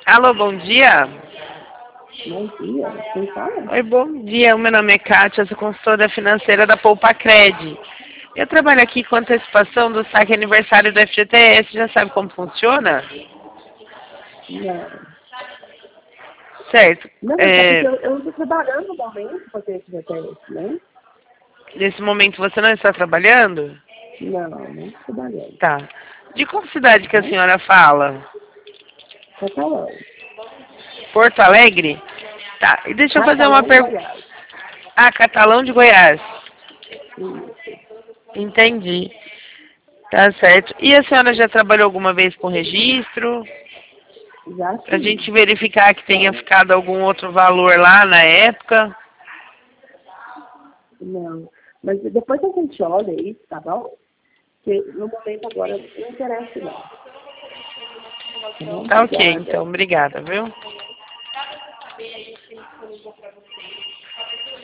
Alô, bom dia. Bom dia, quem fala? Oi, bom dia. O meu nome é Kátia, sou consultora financeira da Poupa Cred. Eu trabalho aqui com antecipação do saque aniversário do FGTS. Já sabe como funciona? Não. Certo. Não, é só porque eu não estou trabalhando no momento para ter esse VTS, né? Nesse momento você não está trabalhando? Não estou trabalhando. Tá. De qual cidade que a Né? senhora fala? Catalão. Porto Alegre? Tá. E deixa eu fazer uma Catalão, pergunta. Goiás. Ah, Catalão de Goiás. Isso. Entendi. Tá certo. E a senhora já trabalhou alguma vez com registro? Já Pra sim. gente verificar que tenha ficado algum outro valor lá na época. Não. Mas depois a gente olha isso, tá bom? Porque no momento agora não interessa não. Tá bom? Tá ok, Obrigada. então. Obrigada, viu?